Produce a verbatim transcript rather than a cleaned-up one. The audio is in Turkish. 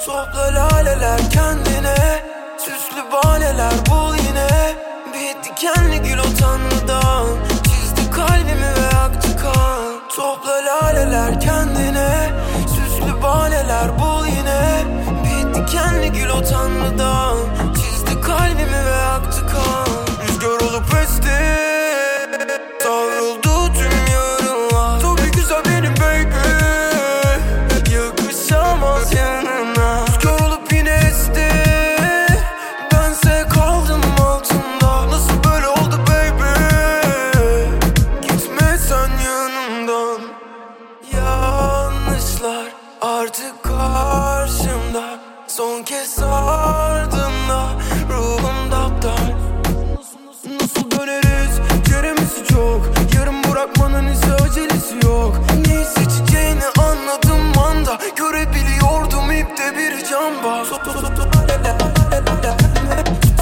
Topla laleler kendine, süslü bahaneler bul yine. Bir dikenli gül o Tanrı'dan, çizdi kalbimi ve aktı kan. Topla laleler kendine, süslü bahaneler bul yine. Bir dikenli gül o Tanrı'dan, çizdi kalbimi ve aktı kan. Rüzgar olup esti, savruldu tüm yarınlar. Tabii güzel benim baby, yakışamaz yanına. Rüzgar olup yine esti, bense kaldım altında. Nasıl böyle oldu baby, gitme sen yanımdan. Yanlışlar artık karşımda, son kez ardımda, ruhum daptar. Nasıl döneriz, ceremisi çok, yarım bırakmanın ise acelesi yok. Neyi seçeceğini anladım anda, görebiliyordum ipte bir camba.